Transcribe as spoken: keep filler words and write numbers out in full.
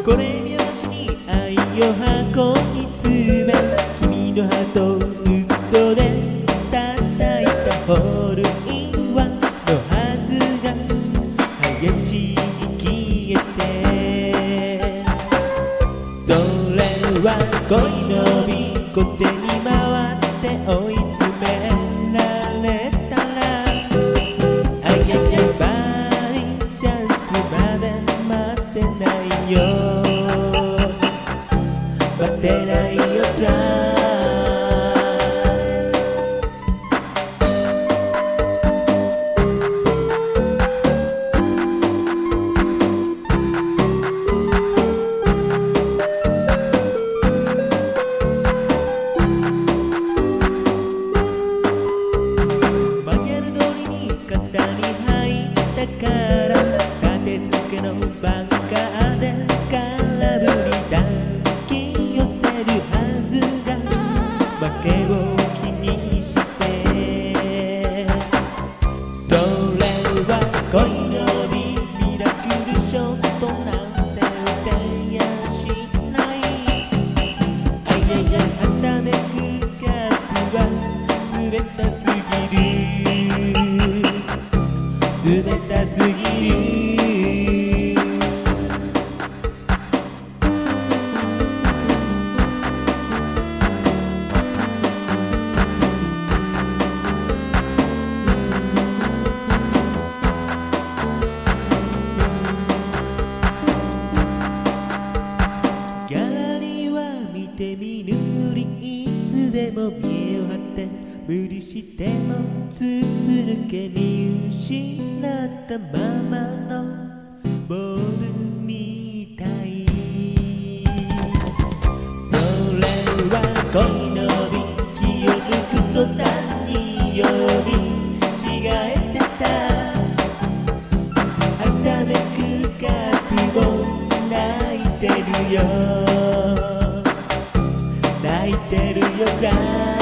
これ名字に愛を箱に詰め、君のハートをウッドで叩いたホールインワンのはずが林に消えて、それは恋のビコテに回って追い詰められたら、あややばいチャンスまで待ってないよ、待ってないよトライ。マニュアル通りに型に入ったから立て続けのバンカーで空振りだ引き寄せるはずが負けを気にして、それは恋のビミラクルショットなんて打てやしない。あややはためくカップは冷たすぎる、冷たすぎる。ギャラリーは見て見ぬふり、いつでも見栄を張って無理しても筒抜け見失ったままのボールみたい。それは恋のビ気を抜くと何より違えてた。はためくカップを泣いてるよ、泣いてるよクライ。